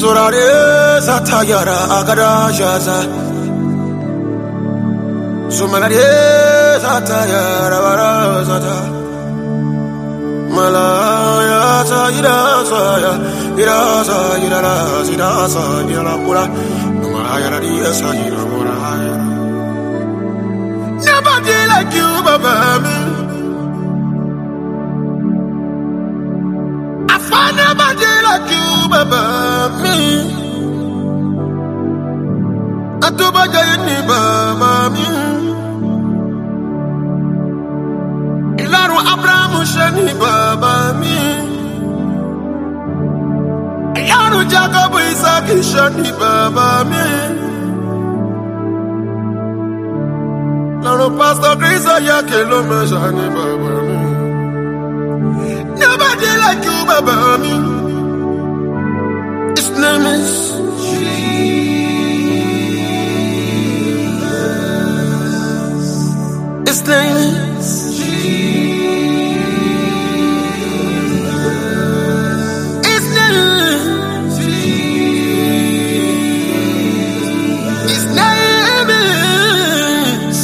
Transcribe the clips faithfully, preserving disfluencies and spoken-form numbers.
Sorare satayara agadashaza. Sumalare satayara barazata. Malaya sayira saya, ira sayira la sira sayira pura. Malaya la dia sayira pura. Nobody like you, Baba. I find nobody like you, Baba. Me. I do bad ni Baba me. Ilaro Abraham shani Baba me. Ilaro Jacob Isaac shani Baba me. Ilaro Pastor Chris Ayake lo me shani Baba me. Nobody like you, Baba me. His name is Jesus. His name is Jesus. His name is Jesus. His name is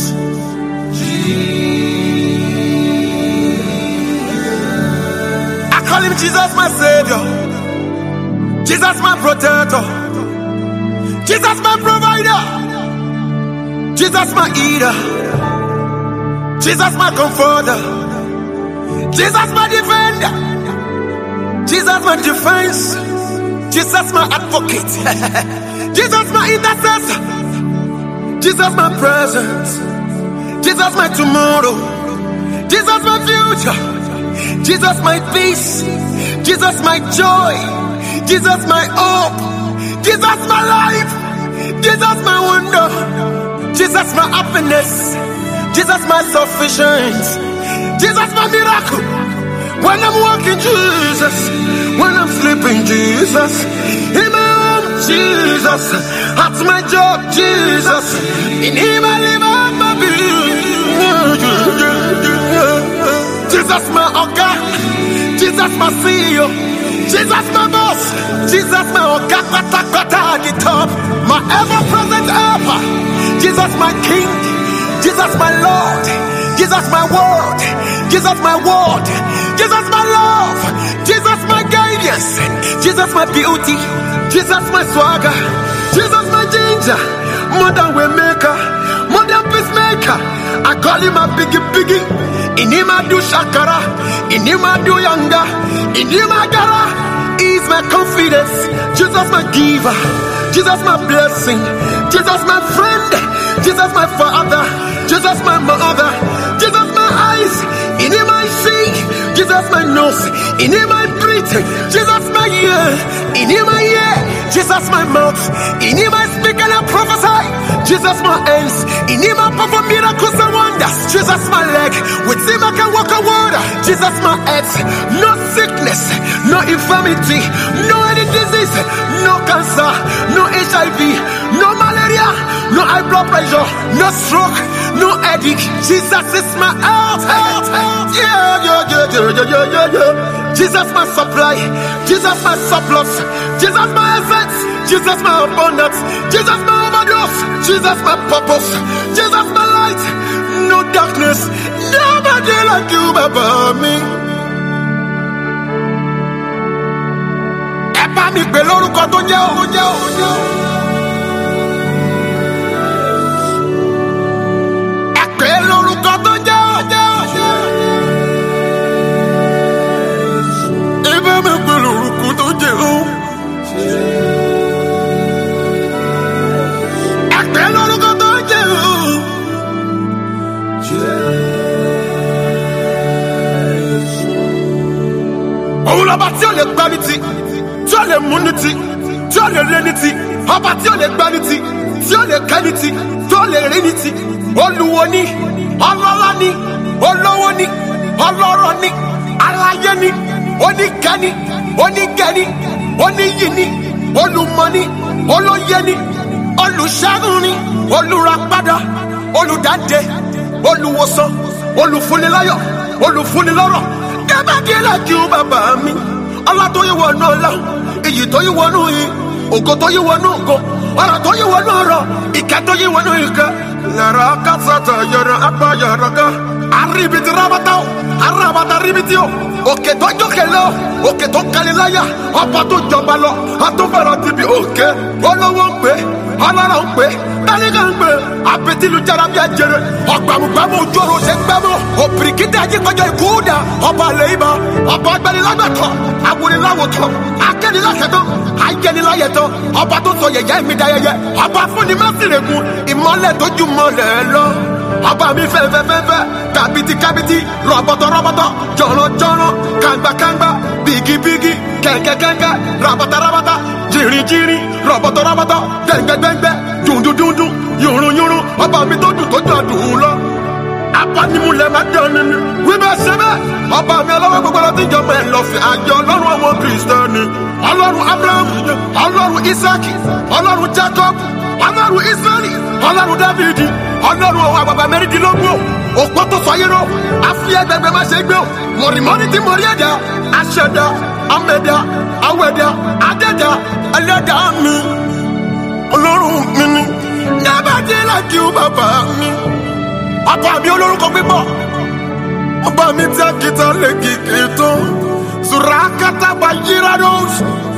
Jesus. I call him Jesus, my Savior. Jesus, my protector. Jesus, my provider. Jesus, my eater. Jesus, my comforter. Jesus, my defender. Jesus, my defense. Jesus, my advocate. Jesus, my intercessor. Jesus, my present. Jesus, my tomorrow. Jesus, my future. Jesus, my peace. Jesus, my joy. Jesus, my hope. Jesus, my life. Jesus, my wonder. Jesus, my happiness. Jesus, my sufficiency. Jesus, my miracle. When I'm walking, Jesus. When I'm sleeping, Jesus. In my home, Jesus. At my job, Jesus. In him I live, I'm a Jesus, my Oga. Jesus, my C E O. Jesus, my boss. Jesus, my Oga, kata kata at the top. My ever-present helper. Jesus, my King. Jesus, my Lord. Jesus, my word. Jesus, my word. Jesus, my love. Jesus, my guidance. Jesus, my beauty. Jesus, my swagger. Jesus, my ginger. Modern way maker. Modern peacemaker. I call him a biggie biggie. In him I do shakara. In him I do yanga. In him I gara. He's my confidence. Jesus, my giver. Jesus, my blessing. Jesus, my friend. Jesus, my father. Jesus, my mother. Jesus, my eyes. In him I see. Jesus, my nose. In him I breathe. Jesus, my ear. In him I hear. Jesus, my mouth. In him I speak and I prophesy. Jesus, my hands. In him I perform miracles and wonders. Jesus, my leg. With him I can walk on water. Jesus, my head. No sickness. No infirmity. No any disease. No cancer. No H I V. No malaria. No high blood pressure. No stroke. No headache. Jesus is my health. Health. Health. Yeah, yeah, yeah, yeah, yeah, yeah, yeah. Jesus, my supply. Jesus, my surplus. Jesus, my assets. Jesus, my abundance. Jesus, my overdose. Jesus, my purpose. Jesus, my light. No darkness. Nobody like you, Baba me. Eba mi pe lórúkọ tó jẹ́ o, jẹ́ o, jẹ́ o. Ẹ pe lórúkọ tó jẹ́ o, jẹ́ o, jẹ́ o. Eba mi pe lórúkọ tó jẹ́ o. Ẹ pe lórúkọ tó jẹ́ o. Òun lọ́ba tí ó lè gbá ní ti, tí ó lè mú ní ti, tí ó lè ré ní ti, ọba tí ó lè gbá ní ti, tí ó lè kẹ́ ní ti, tí ó lè rí ní ti, olúwo ní, ọlọ́lá ní, olówó ní, ọlọ́rọ̀ ní, aláyé ní, oníkẹ́ ní, onígẹ̀ ní, oníyì ní, olùmọ̀ ní, olóyè ní, olùṣẹ́gun ní, olùràpadà, olùdáǹdè, olùwòsàn, olùfúnniláyọ̀, olùfúnnilọ́rọ̀. Nobody like you, Baba me. Allah to you want no love. Iyi to you want no. ògo tó yí wọnú ògo, ọ̀rọ̀ tó yí wọnú ọ̀rọ̀, ìkẹ́ tó yí wọnú ìkẹ́. Yàrá kásátà yàrá apá yàrá ká. Aribiti rabata o, arabata ribiti o. Òkè tó jókè lọ, òkè tó kali láyà, ọba tó jọba lọ, àtúbọ̀rọ̀ ti bi òkè. Olówó ń pè, ọlọ́rọ̀ ń pè, tálíkà ń pè, àbètìlújára bí ajere. Ọ̀gbàmùgbàmù ojú ọ̀rọ̀ ṣe ń gbàmù. Òbìrìkìtì ajíkọjọ ìkúdà, ọba àlẹ́ ibà, ọba agbanilágbàtọ̀, awoniláwòtọ̀, akẹ́niláṣẹ́tọ̀, ayẹniláyẹtọ̀, ọba tó sọ yẹ̀yẹ́ mi dayẹyẹ, ọba fúnni mẹ́sìlẹ̀kùn, ìmọ́lẹ̀ tó ju mọ́lẹ̀ lọ. Ọba mi fẹ́fẹ́fẹ́fẹ́, kàbìtì kàbìtì, rọ̀bọ̀tọ̀ rọ̀bọ̀tọ̀, jọ̀rọ̀ jọ̀rọ̀, kàngbà kàngbà, bìgì bìgì, kẹ̀kẹ́ kẹ̀kẹ́, rabata rabata, jìrì jìrì, rọ̀bọ̀tọ̀ rọ̀bọ̀tọ̀, dẹ̀ngbẹ̀dẹ̀ngbẹ̀, dùndùn dùndùn, yùrùn yùrùn, ọba mi tó dùn tó jọ dùn lọ. Abanimulẹ̀ máa dán nínú. Wíbẹ̀ ṣe bẹ́ẹ̀, ọba mi ọlọ́wọ́ gbogbo ọlọ́tí ìjọba ẹ̀ lọ fi àjọ ọlọ́run àwọn kìrìsìtẹ́nì. Ọlọ́run Abraham, ọlọ́run Isaki, ọlọ́run Jacob, ọlọ́run Israẹli, ọlọ́run Dávidi, ọlọ́run àwọn àgbàgbà mẹ́rìndínlógún. Òpó tó sọ yẹ́rọ, àfi ẹgbẹgbẹ máa ṣe gbé o. Mọ̀rìmọ́ni ti mọ̀rí ẹ̀dá, aṣẹ̀dá, amẹ̀dá, awẹ̀dá, adẹ́dá, ẹlẹ́dá mi. Ọlọ́run mi ni, dábàdé láti ó bàbá mi. Ọba mi olórúkọ pípọ̀, ọba mi tí a kìtà lè kìkì tó. Surakata bayiranos,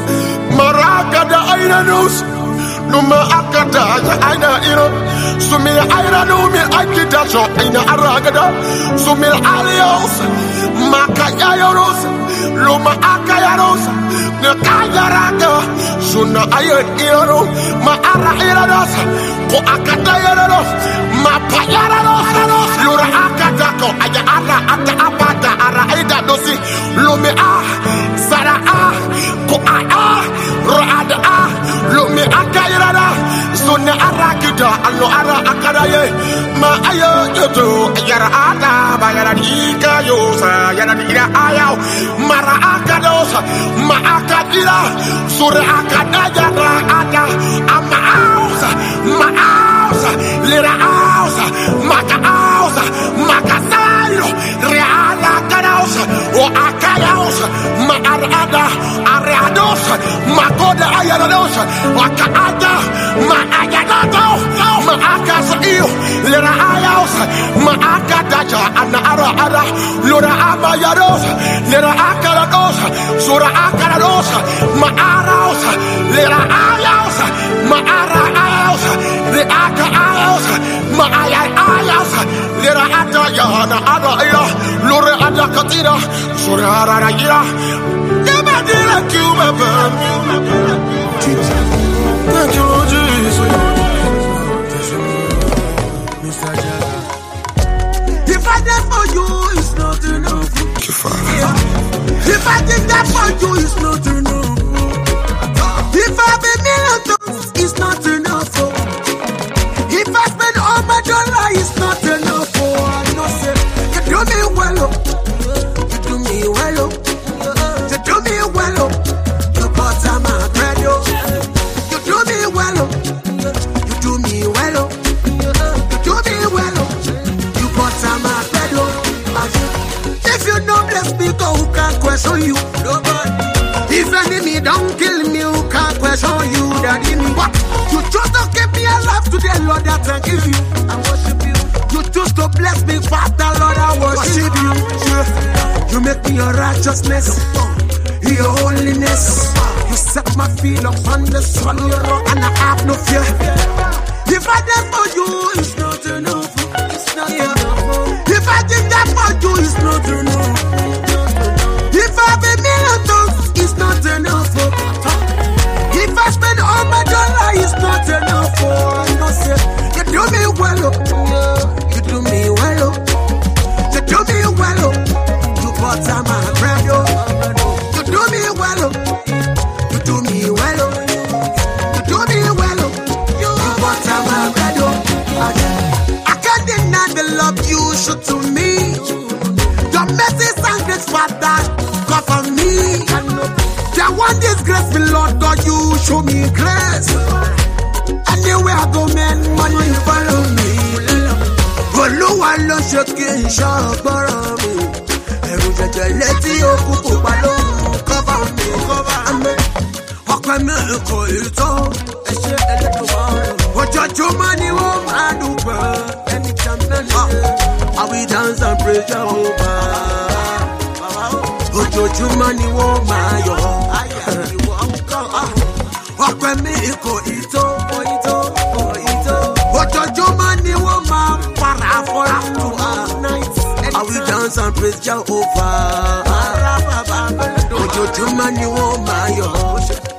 marakada airanos, numa akada ya aina iro. Sumil airano mi akida so aina aragada. Sumil alios, makayaros, luma akayaros, nekayaraga. Suna ayat iro, ma ara iranos, ko akada iranos, ma payaranos. Lura akada ko aya ara ata apata ara aida dosi. Lumi ah, sara ah, ko ah, roada ah, lumi akayirada, sunna arakida, allo ara akadaye, ma ayo yoto, yara ada, bayara dika yosa, yara dira ayaw, mara akadosa, ma akadira, sura akada yara ada, ama ausa, ma ausa, lira ausa, maka ausa, maka sayo, reala kadausa, o akayaosa, ma arada, areadosa, ma koda ayaradosa, wakaada, ma ayagado, ma akasa iyo, lira ayaosa, ma akadaja, ana ara ara, lura abayadosa, lira akaradosa, sura akaradosa, ma araosa, lira ayaosa, ma ara ayaosa, li aka ayaosa, ma ayay ayaosa, lira ata yana ara iya, lura ada katira, sura ara ira, never did I kill my baby. Thank you, Lord Jesus. If I did for you, it's not enough. Thank you, Father. If I did that for you, it's not enough. If I be millions, it's not enough. If I spend all my dollar, it's not enough. I know, say, you do me well, you do me well, you do me well, you butter my bread, you do me well, you do me well, you do me well, you butter my bread. If you don't bless me, who can question you? Nobody. If enemy don't kill me, who can question you? Daddy me, what? You choose to keep me alive today, Lord, that I give you. I worship you. You choose to bless me, Father, Lord, I worship you. You make me your righteousness, your holiness. You set my feet upon the solid rock, and I have no fear. If I did for you, it's not enough. It's not enough. If I did that for you, it's not enough. If I be millions, it's not enough. If I spend all my dollar, it's not enough. I know, say, you do me well, you do me well, you do me well, you butter my bread, you do me well, you do me well, you do me well, you butter my bread. I can't deny the love you show to me. Your mercy and grace, Father, cover me. There one disgrace, me Lord God, you show me grace. Anywhere I go, man, money follow me. Olúwa ló ṣe kí n ṣọ́gbọ́rọ̀ mi. Ẹ̀rù jẹjẹ létí òkú kò pa lóhùn cover me. Ọpẹ́ mi look it all. I say a little more. What your money won't I do? Anytime I will dance and praise Jehovah. What your money won't my yo. What when me go ito, ito, ito. What your money won't my para for after night. I will dance and praise Jehovah. What your money won't my yo.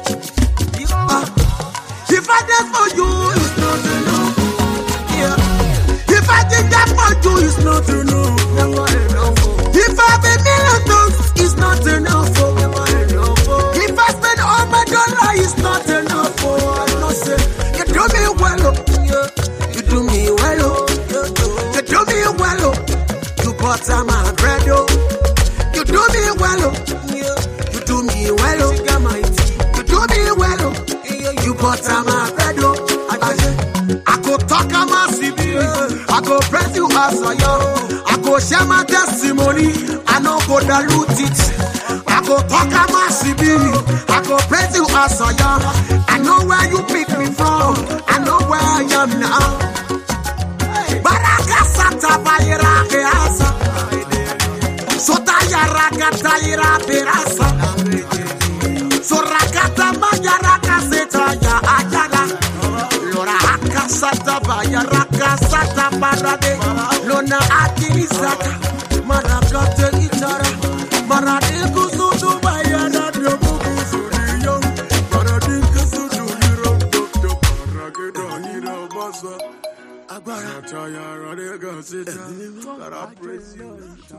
If I did for you, it's not enough. Yeah. If I did that for you, it's not enough. Never enough. If I have a million dollars, it's not enough. Never enough. If I spend all my dollars, it's not enough. I know say you do me well, yeah. You do me well, you do me well. You butter my bread, you do me well, yeah. You do me well, you do me well. You butter my bread, I go talk a massive, I go press you as a yo. I go share my testimony, I no go dilute it. I go talk a massive, I go press you as a yo. I know where you pick me from, I know where I am now. Baraka sata bayira keasa, sota yara kata yira perasa. So rakata mayara kaseta ya ajara. Lora akasata bayara kasata barade. Lona akilisaka marakate itara. Marade kusudu bayara dobu kusuriyo. Marade kusudu hiro dokdo. Rakeda hiro basa. Agbara tayara de gaseta. God I praise you.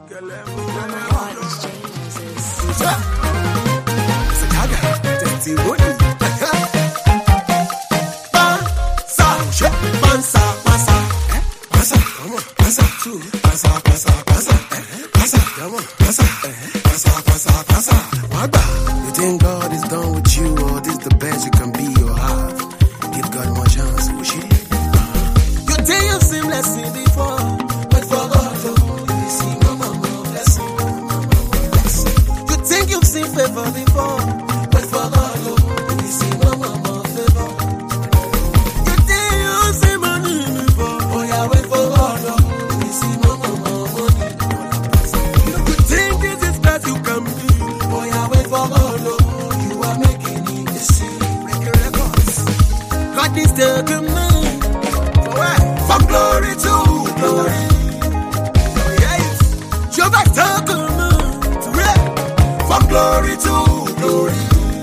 You think God is done with you, or this the best you can be or have? Give God more chance, wish it. You think you've seen blessing before, but for God, oh, you see mama more blessing. You think you've seen favor before, but for God, oh, you see mama more favor. You think you've seen money before, oh yeah, wait for God, oh, you see mama more money. You think this is best you can be, oh yeah, wait for God, oh, you are making it, you see, making records. God is taking me from glory to glory. Yes, Jehovah taking me from glory to glory.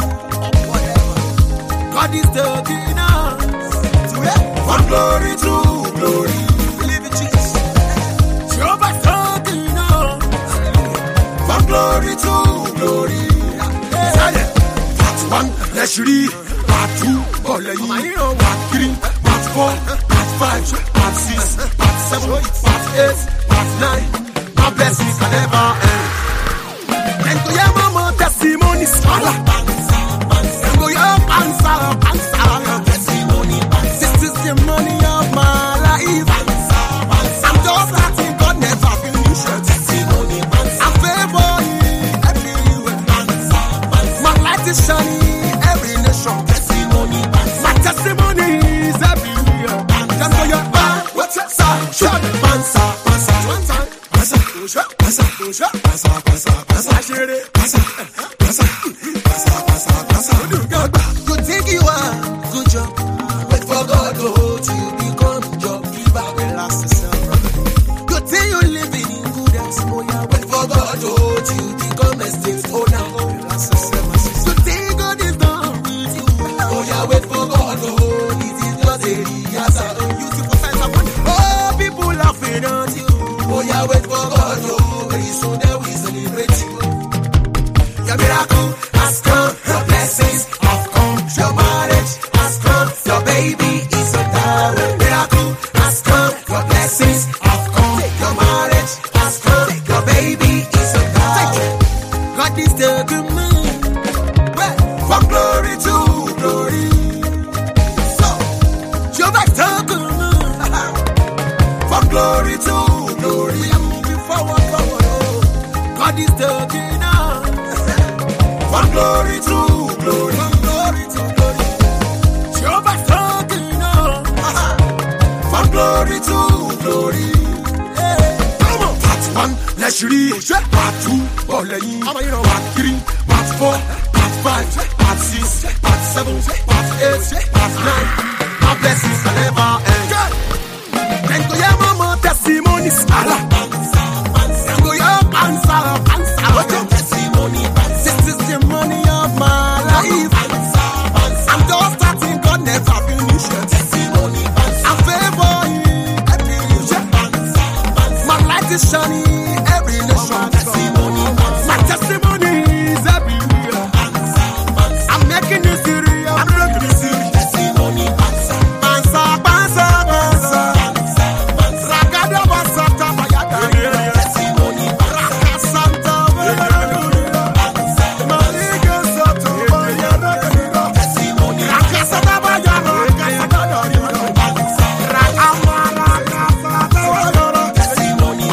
God is taking us from glory to glory. Believe in Jesus. Jehovah taking us from glory to glory. Part one, let's read. Part two, part three, part four, part five, part six, part seven, part eight, part nine. My blessings can never end. And go your mama testimonies, Allah. And go your answer, answer testimony. This is the money of my life. I'm just starting, God never finished. Testimony, I'm favored everywhere. My light is shining every nation. Testimony, my testimony is everywhere. Just go your back, what's your side? Shut the pansa, pansa, one time. Pansa, pansa, pansa, pansa, pansa, pansa, pansa, pansa, pansa, pansa, pansa. You think you are good job, wait for God to hold you, become job giver. Relax yourself, brother. You think you're living in good house, oh yeah, wait for God to hold you, become estate owner. Relax yourself, my sister. You think God is done with you, oh yeah, wait for God to hold it, is just a rehearsal. Use it for signs of wonder. Oh, people laughing at you, oh yeah, wait for God to hold, very soon they will celebrate you. Your miracle has come, your blessings have come, your marriage has come, your baby is on the way. Miracle has come, your blessings have come, your marriage has come, your baby is on the way. God is taking me from glory to glory. So, Jehovah is taking me from glory to glory. We are moving forward, forward. Oh. God is taking us from glory to glory, from glory to glory. three, part two, ọ̀lẹ́yìn, part three, part four, part five, part six, part seven, part eight, part nine. My blessings can never end. Then go your mama testimonies. Allah. Then go your answer, answer. What your testimony? This is the money of my life. I'm just starting, God never finished. Testimony. I'm favoring every nation. My light is shining every nation. Testimony. My testimony is everywhere. I'm making this series. I'm making this series. Testimony. Answer, answer, answer. Ragada basata bayada. Testimony. Raka santa bayada. Maliga sato bayada. Testimony. Raka santa bayada. Raka santa bayada. Raka mara raka santa bayada. Testimony.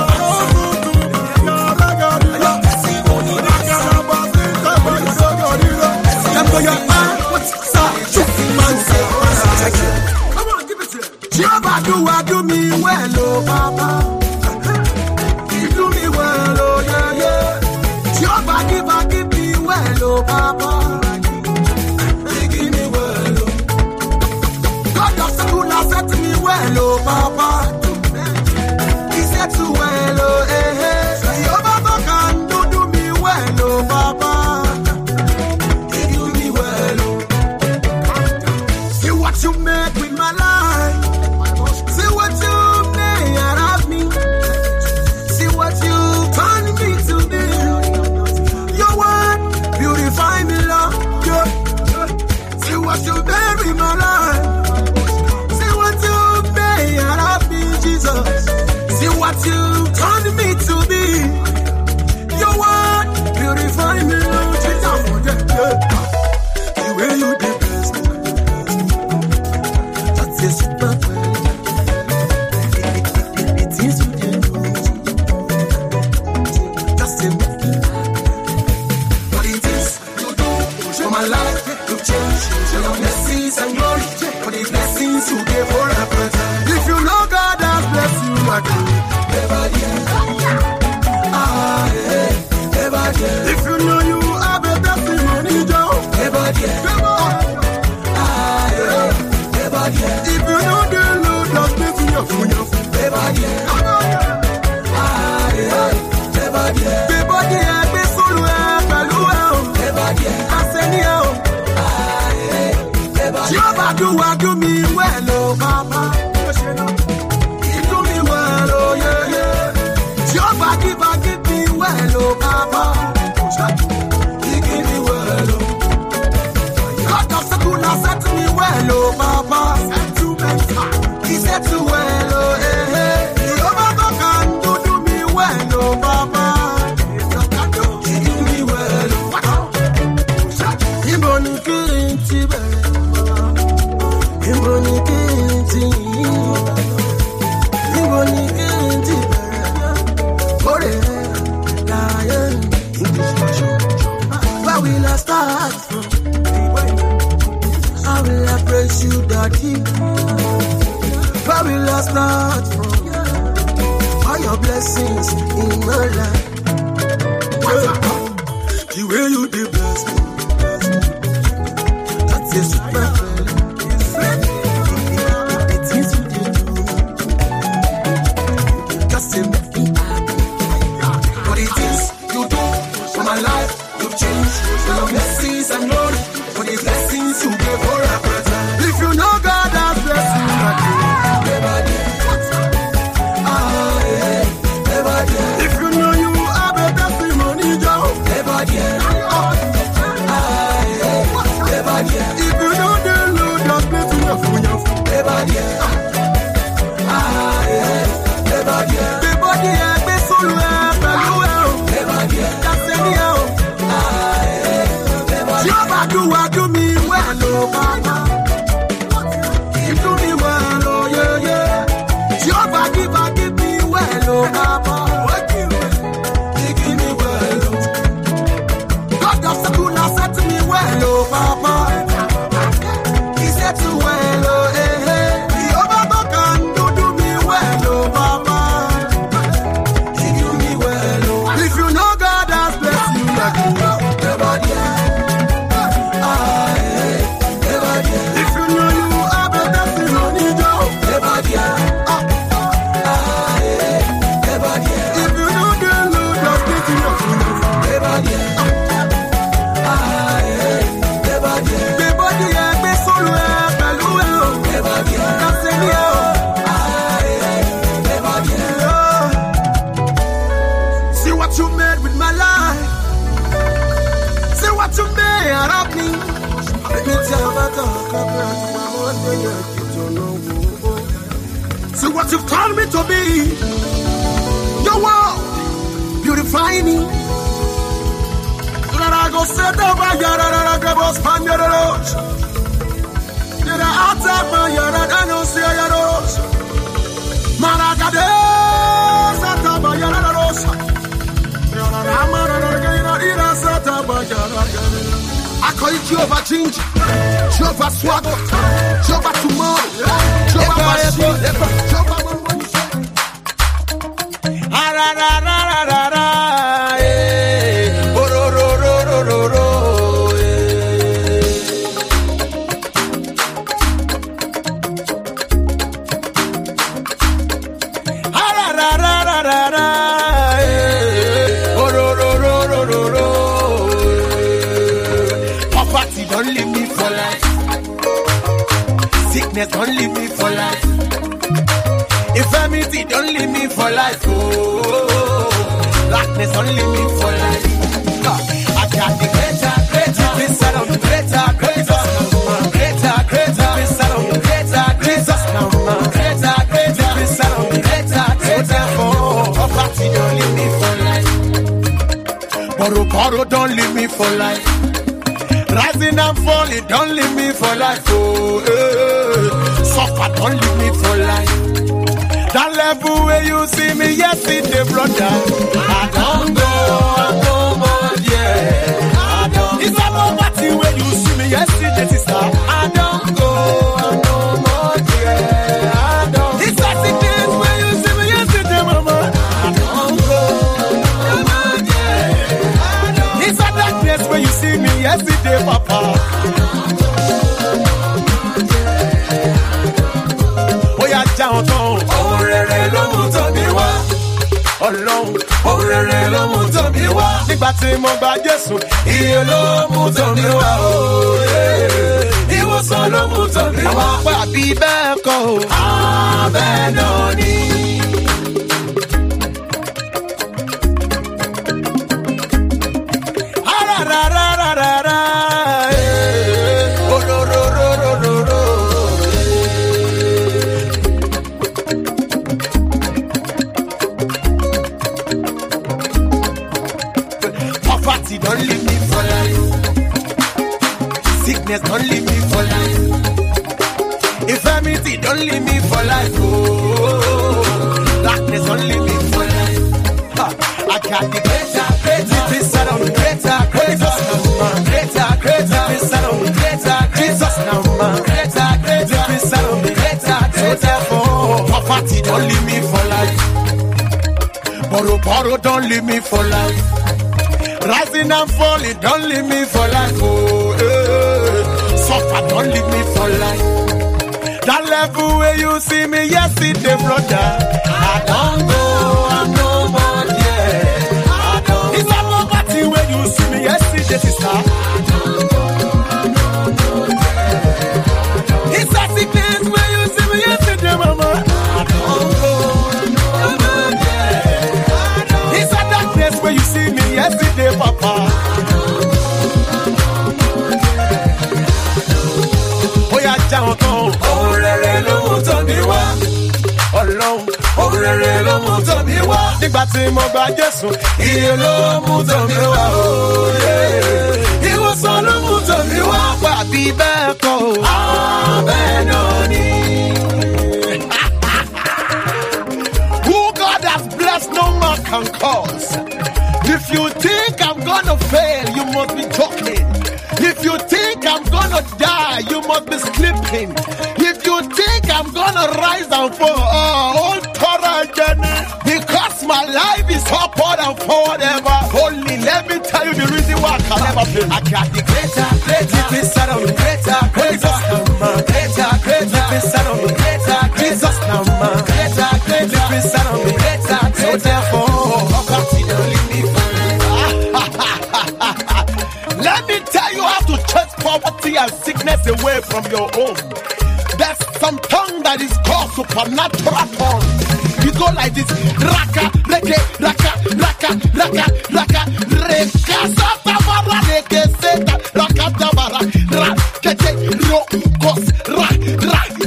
Testimony. Raka basita bayada. Tempo ya ah, what's up? Man say, come on, give it to him. Jehovah do I do me well, oh Papa. You do me well, oh yeah, yeah. Jehovah give I give me well, oh Papa. You give me well, oh. God of school has set me well, oh Papa. He said to well, oh eh eh. Jehovah God can do do me well, oh Papa. You do me well, oh. See what you make with my life. See what you made out of me. See what you turned me to be. Your word beautify me, Lord. Yeah. See what you made with my life. See what you made out of me, Jesus. See what you turned me to be. Your word beautify me, Lord. Jesus. Yeah. The way you did this, that's a super plan. It is you did do. Just a movie. What it is you do for my life, you change. Show your blessings and glory. For the blessings you gave for a present. If you know God has blessed you, I do. Never did. Ah, yeah. Never did. If you know you have a testimony, Joe. Never did. Ah, yeah. Never did. If you know the Lord has blessed you, you never did. Ah, yeah. Never did. Never did. Be solo e pẹ̀lú ẹ o. Never did. Aseni ẹ o. Ah, yeah. Never did. Jehovah do I do me well, oh Papa. You do me well, oh yeah, yeah. Jehovah give I give me well, oh Papa. He give me well, oh. God of school has set me well, oh Papa. He said to well, oh eh eh. Jehovah God can do do me well, oh Papa. He give me well, oh. Ibo ni kí n ti bẹ̀rẹ̀. Ibo ni kí n ti yìn. Ibo ni kí n ti bẹ̀rẹ̀. Ore láyé English version. Where will I start from? How will I praise you, Daddy? Where will I start from? All your blessings in my life. The way you did bless me, that's a super feeling. The things you did do, just to make me happy. What it is you do for my life, you've changed. For your blessings and glory, for the blessings you gave for a present. If you know God has blessed you, I do. Never did. Ah, yeah. Never did. If you know you have a testimony, Joe. Never did. Ah, yeah. Never did. If you know the Lord has blessed you, never did. Ah, yeah. Never did. Never did. Be solo e pẹ̀lú ẹ o. Never did. Kaseni ẹ o. Ah, yeah. Never did. Jehovah do I do me well, oh Papa. You do me well, oh yeah, yeah. Jehovah give I give me well, oh Papa. He give me well, oh. God of school has set me well, oh Papa. He said to well, oh eh eh. Jehovah God can do do me well, oh Papa. He give me well, oh. See what you've taught me to be. Your world, beautify me. Let I go set the fire and I go spend your roads. Did I attack my yard and I don't see your roads? Maragades, Ataba Yararosa. I call it Jehovah Change, Jehovah Swagger, Jehovah Tomorrow, Jehovah Machine, Jehovah. Don't leave me for life. Sickness don't leave me for life. Infirmity don't leave me for life. Oh, darkness don't leave me for life. I got the greater, greater, beside of the greater, greater, greater, greater, beside of the greater, Jesus now, greater, greater, beside of the greater, greater. Oh, poverty don't leave me for life. Borrow, borrow don't leave me for life. Rising and falling, don't leave me for life. Oh, eh. Suffer, don't leave me for life. That level where you see me yesterday, brother. I don't go, I no more, yeah. I don't. It's about party where you see me yesterday, sister. I don't go, I no more, yeah. I don't. It's like the days where you see me yesterday, mama. I don't go, no more, yeah. I don't. It's a darkness where you see me yesterday, papa. Oya down down. Oh, rere lo mu to mi wá. Ọlọ́run, oh rere lo mu to mi wá. Nígbà tí mo gba Jésù, iye ló mú to mi wá. Oh, ìwòsàn ló mú to mi wá. Àwọn apá bí bẹ́ẹ̀ kọ́ o. Abẹ́ náà ni. Poverty don't leave me for life. Sickness don't leave me for life. Infirmity don't leave me for life. Oh, darkness don't leave me for life. Ha, I got the greater, greater, beside of the greater, greater, greater, greater, beside of the greater, Jesus now, greater, greater, beside of the greater, greater. Oh, poverty don't leave me for life. Borrow, borrow don't leave me for life. Rising and falling, don't leave me for life. Oh, eh. Suffer, don't leave me for life. That level where you see me yesterday, brother. I don't go, I'm no more, yeah. I don't. It's a poverty where you see me yesterday, sister. I don't go, I'm no more, yeah. It's a sickness where you see me yesterday, mama. I don't go, I'm no more, yeah. I don't. It's a darkness where you see me yesterday, papa. Oya down down. Oh rere lo mu to mi wá. Ọlọ́run, oh rere lo mu to mi wá. Nígbà tí mo gba Jésù, iye ló mú to mi wá. Oh yeah. Ìwòsàn ló mú to mi wá. Wà bí bẹ́ẹ̀ kọ́ o. Abẹ́ náà ni. Who God has blessed, no man can cause. If you think I'm gonna fail, you must be joking. If you think I'm gonna die, you must be sleeping. If you think I'm gonna rise and fall, oh, all Torah journey, because my life is upward and forward ever. Only let me tell you the reason why I can never fail. I got the greater, greater, beside of the greater, greater, greater, greater, beside of the greater, Jesus now, greater, greater, beside of the greater, so therefore, poverty don't leave me for let me tell you how to chase poverty and sickness away from your home. There's some tongue that is called supernatural tongue. You go like this. Raka, reke, raka, raka, raka, raka, reka, satabara, reke, seta, raka, tabara, ra, kete, ro, kos, ra, ra.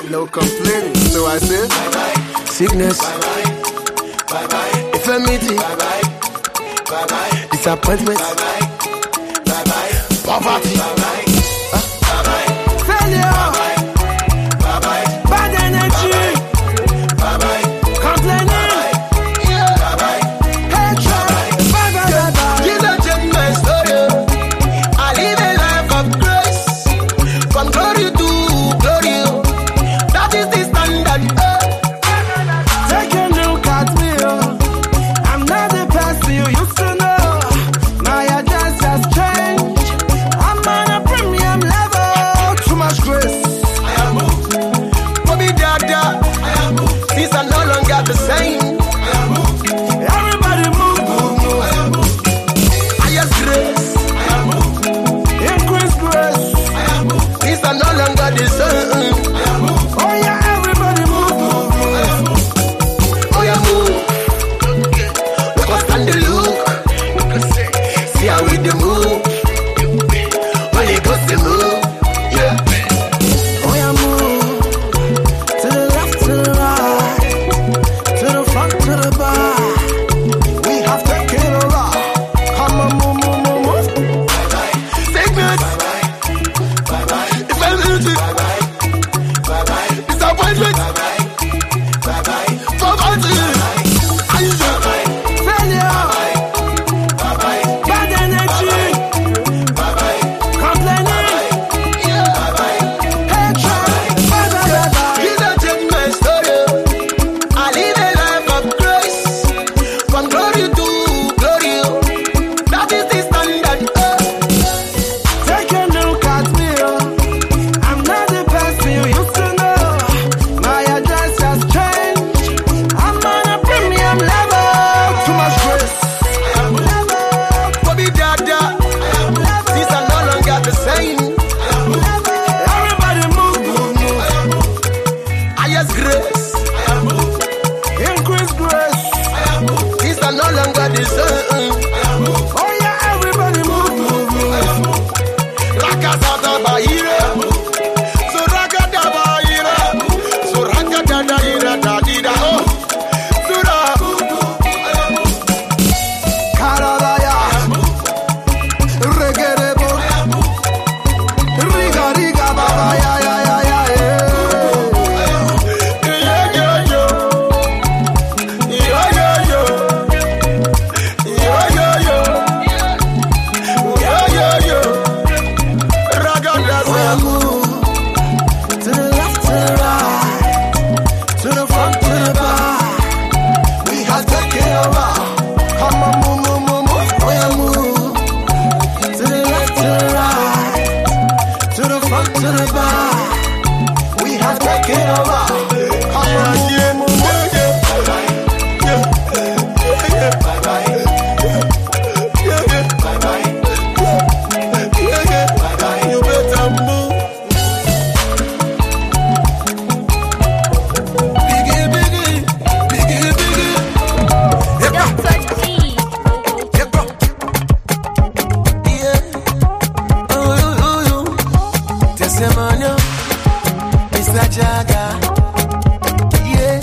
No complaining. So I say, bye bye. Sickness, bye bye. Bye bye. Infirmity, bye bye. Bye bye. Disappointment, bye bye. Bye bye. Poverty, bye bye. Huh? Bye bye. Failure, bye bye. Bye bye. Bad energy, bye bye. Complaining, yeah. Bye bye. Hatred, bye bye. Bye bye. Jesus changed my story. I live a life of grace, from glory to glory. That is the standard. Uh. Take a look at me. Uh. I'm not the person you used to know. My address has changed. I'm on a premium level. Too much grace. I am moved. Bobby Dada. I am moved. Things are no longer the same. I am moved. Everybody move, move, move. I am moved. Highest grace. I am moved. Increased grace. I am moved. Things are no longer the same. I am moved. Oh yeah, everybody move, move, move. I am moved. Oh yeah, move. Look us stand the look. See how we the move. Holy Ghost the move. Yeah. Oh yeah, move. To the left, to the right, to the front, to the back. We have to kill a lot. Come on, move, move, move, move. Bye bye. Sickness. Bye bye. Bye bye. Infirmity. Bye bye. Bye bye. Disappointment. Bye bye. Bye bye. Poverty. Bye bye. Bye bye. Failure. Bye bye. Bye bye. Bad energy. Bye bye. Complaining. Yeah. Bye bye. Hatred. Bye bye. Bye bye. Jesus changed my story. I live a life of grace, from glory to glory. That is the standard. Uh. Take a look at me. uh. I'm not the person you used to know. My address has changed. I'm on a premium level. Too much grace. I am moved. Bobby Dada. I am moved. Things are no longer the same. I am moved. Everybody move, move, move. I am moved. Highest grace. I am moved. Increased grace. I am moved. Things are no longer the same. I am moved. Oh yeah, everybody move, move, move. I am moved. Rakazada Bahira. So Rakada Bahira. So Rakada Bahira. Dadida. Oh. Sura. Karalaya. Regerebo. Riga, riga, baba, ya, ya, ya, ya, yeah. Yeah, yeah, yeah. Yeah, yeah, yeah. Yeah, yeah, yeah. Yeah, yeah, yeah. Ragadaza. To the left, to the right, to the front, to the back. We have to kill over. Come on, move, move, move, move. Oh yeah, move. To the left, to the right, to the front, to the back. We have to kill over. Come on, move, move, move. Bye bye. Yeah. Yeah. Bye bye. Yeah. Yeah. Bye bye. Yeah. Yeah. Bye bye. You better move. Biggie, biggie, biggie, biggie. Yeah. Doctor T. Yeah, bro. Yeah. Oh, you, you, you. Testimonial. Mister Jaga. Yeah.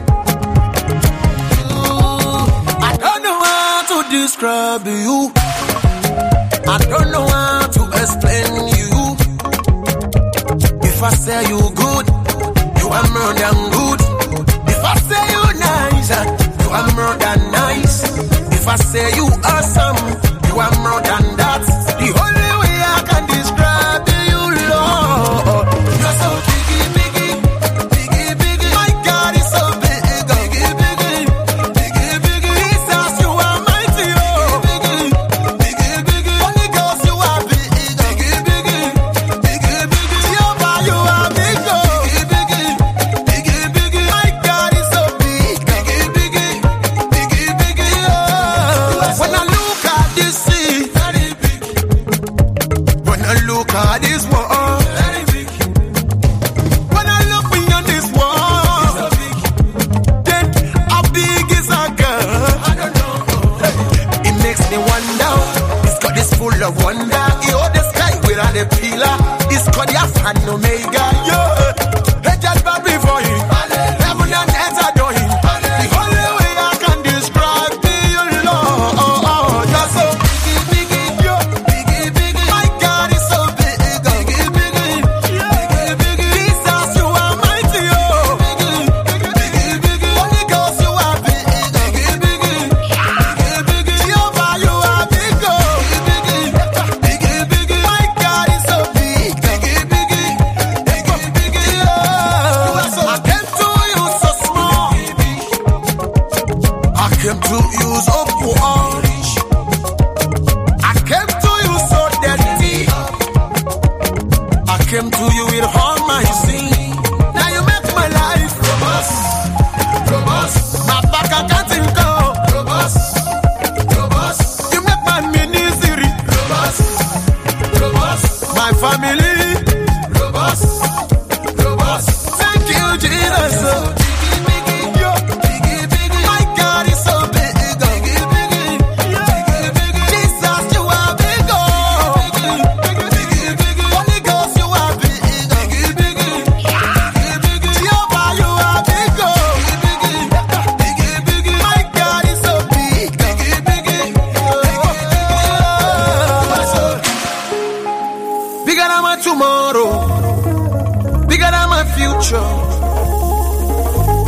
Ooh. I don't know how to describe you. I don't know how to explain you. If I say you good, you are more than good. If I say you nice, you are more than nice. If I say you awesome, you are more than that. The only way I can describe you, Lord. You're so biggie, biggie, biggie, biggie. My God is so big, biggie, biggie, biggie, biggie. Jesus, you are mighty, oh. Biggie, biggie, biggie. Holy Ghost, you are big, biggie, biggie, biggie, biggie. Jehovah, you are big, oh. Biggie, biggie, biggie, biggie. My God is so big, biggie, biggie, biggie, biggie, oh. When I look at this sea, very big. When I look at this world, very big. When I look beyond this world, so big. Then how big is our God? I don't know. It makes me wonder. It's got this full of wonder. He hold the sky without a pillar. It's called the Alpha and Omega. Yeah. Hey, just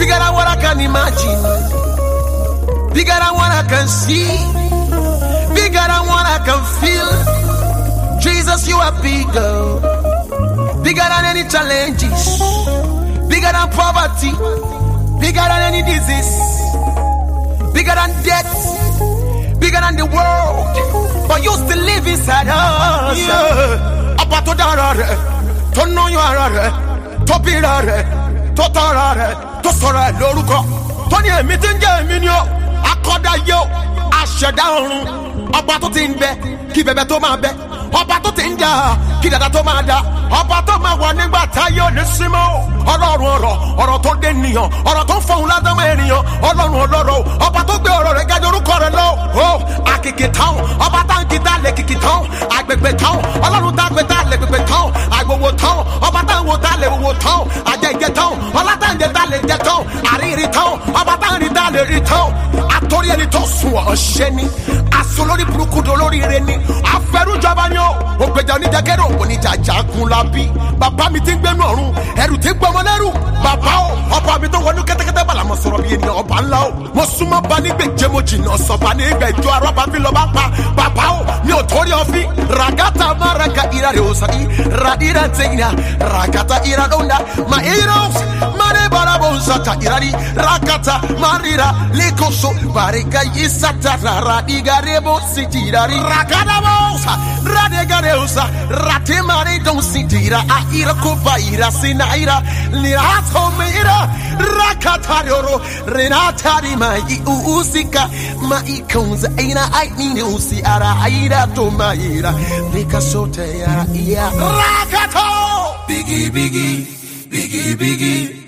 bigger than what I can imagine, bigger than what I can see, bigger than what I can feel. Jesus, you are bigger, bigger than any challenges, bigger than poverty, bigger than any disease, bigger than death, bigger than the world. But you still live inside us. Yeah. Apa to darare, to know you are, to be rare, to tarare, to sora loruko, to ni emitin je eminyo, akoda yo, asheda orun, apa to tinbe, ki bebe to ma be, apa to tinja, ki dada to ma da, apa to ma wa nigba tayo nisimo. Ọlọ́run ọ̀rọ̀ ọ̀rọ̀ tó dé nìyàn ọ̀rọ̀ tó fọhùn ládàmọ́ ènìyàn ọlọ́run ọlọ́rọ̀ ọba tó gbé ọ̀rọ̀ rẹ̀ gẹ́gẹ́ orúkọ rẹ̀ lọ ó àkìkì táwọn ọba táǹkì tá lè kìkì táwọn àgbègbè táwọn ọlọ́run táǹgbè tá lè gbègbè táwọn àgbòwò táwọn ọba táǹwò tá lè wò táwọn àjẹjẹ táwọn ọlátàǹjẹ tá lè jẹ táwọn àríyìn táwọn ọba táǹrì tá lè rí táwọn àtòrí ẹni tó sùn ọ̀ṣẹ́ ni àsọlórí burúkú dolórí rẹ ni àfẹrújọba ni ó ògbèjà oníjàkẹ́rọ̀ oníjà jagun labi bàbá mi ti ń gbénu ọ̀run ẹrù ti gbọ́ mọlẹ́rù bàbá o ọba mi tó wọnú kẹ́tẹ́kẹ́tẹ́ bàlá mo sọ̀rọ̀ bí ènìyàn ọba ńlá o mo súnmọ́ bá nígbè jẹ́ mo jìnnà sọ̀bà nígbà ìjọ arọ́bà fi lọ́ bá pa bàbá o mi ò torí ọfí ragata maraka ira rẹ̀ òsà yìí radira tẹ̀yìnà ragata ira dọ́ndà ma ira òsì ma ní barabo sata ira rí ragata marira lẹ́kọ̀ọ́sọ barika yìí sata radiga rebo sitira rí ragata bọ́sà radiga rẹ̀ òsà ratimari dọ́n sitira a ira kó ba ira sinna ira. Lirato meira rakatarioro renatari mai usika mai konza ina ai ni usi ara aira to maira rikasote ara ia rakato biggie biggie biggie biggie